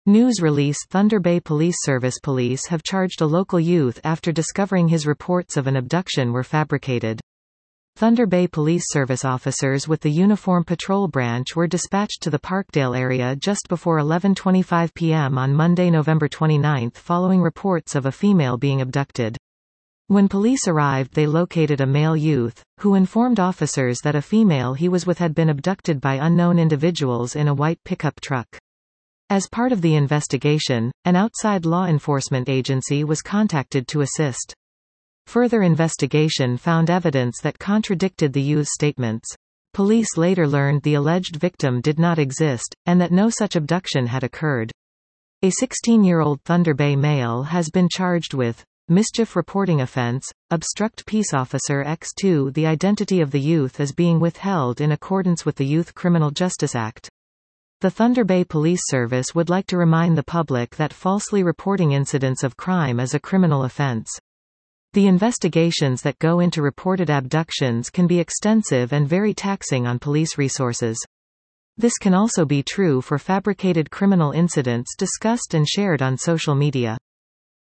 News release Thunder Bay Police Service Police have charged a local youth after discovering his reports of an abduction were fabricated. Thunder Bay Police Service officers with the Uniform Patrol Branch were dispatched to the Parkdale area just before 11:25 p.m. on Monday, November 29, following reports of a female being abducted. When police arrived, they located a male youth, who informed officers that a female he was with had been abducted by unknown individuals in a white pickup truck. As part of the investigation, an outside law enforcement agency was contacted to assist. Further investigation found evidence that contradicted the youth's statements. Police later learned the alleged victim did not exist, and that no such abduction had occurred. A 16-year-old Thunder Bay male has been charged with mischief reporting offense, obstruct peace officer X2. The identity of the youth is being withheld in accordance with the Youth Criminal Justice Act. The Thunder Bay Police Service would like to remind the public that falsely reporting incidents of crime is a criminal offense. The investigations that go into reported abductions can be extensive and very taxing on police resources. This can also be true for fabricated criminal incidents discussed and shared on social media.